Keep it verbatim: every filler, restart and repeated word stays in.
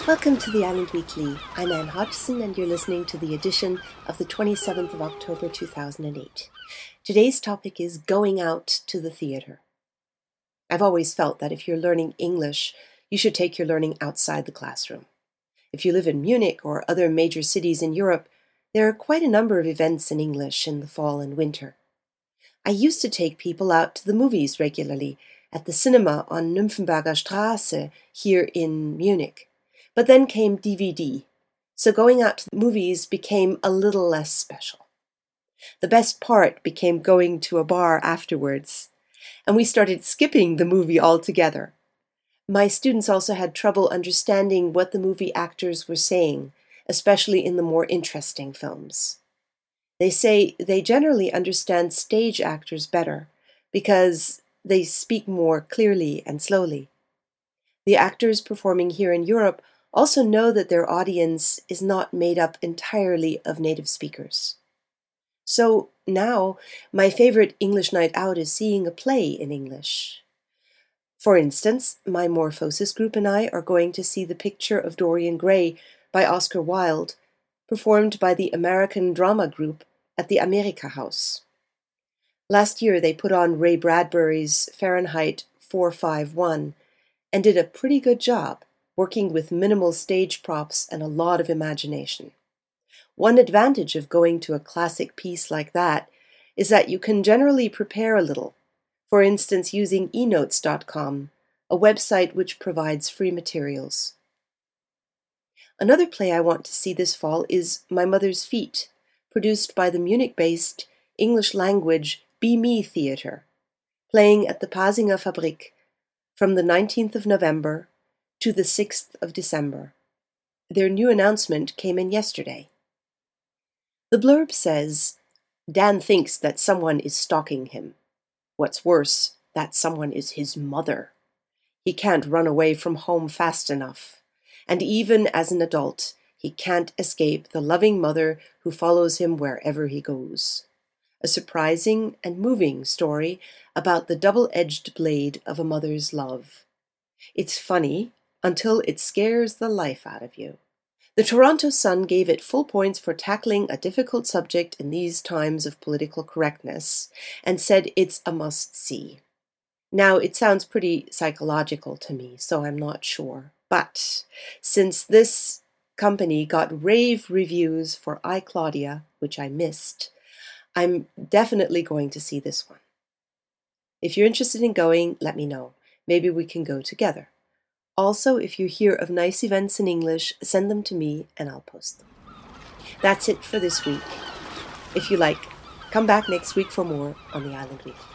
Welcome to the Island Weekly. I'm Anne Hodgson and you're listening to the edition of the twenty-seventh of October two thousand eight. Today's topic is going out to the theatre. I've always felt that if you're learning English, you should take your learning outside the classroom. If you live in Munich or other major cities in Europe, there are quite a number of events in English in the fall and winter. I used to take people out to the movies regularly at the cinema on Nymphenburger Straße here in Munich. But then came D V D, so going out to the movies became a little less special. The best part became going to a bar afterwards, and we started skipping the movie altogether. My students also had trouble understanding what the movie actors were saying, especially in the more interesting films. They say they generally understand stage actors better because they speak more clearly and slowly. The actors performing here in Europe also know that their audience is not made up entirely of native speakers. So now, my favorite English night out is seeing a play in English. For instance, my Morphosis group and I are going to see The Picture of Dorian Gray by Oscar Wilde, performed by the American Drama Group at the America House. Last year they put on Ray Bradbury's Fahrenheit four fifty-one and did a pretty good job, working with minimal stage props and a lot of imagination. One advantage of going to a classic piece like that is that you can generally prepare a little, for instance using e notes dot com, a website which provides free materials. Another play I want to see this fall is My Mother's Feet, produced by the Munich-based English-language Be Me Theatre, playing at the Pasinger Fabrik from the nineteenth of November to the sixth of December. Their new announcement came in yesterday. The blurb says, Dan thinks that someone is stalking him. What's worse, that someone is his mother. He can't run away from home fast enough. And even as an adult, he can't escape the loving mother who follows him wherever he goes. A surprising and moving story about the double-edged blade of a mother's love. It's funny until it scares the life out of you. The Toronto Sun gave it full points for tackling a difficult subject in these times of political correctness, and said it's a must-see. Now, it sounds pretty psychological to me, so I'm not sure. But since this company got rave reviews for I, Claudia, which I missed, I'm definitely going to see this one. If you're interested in going, let me know. Maybe we can go together. Also, if you hear of nice events in English, send them to me and I'll post them. That's it for this week. If you like, come back next week for more on the Island Week.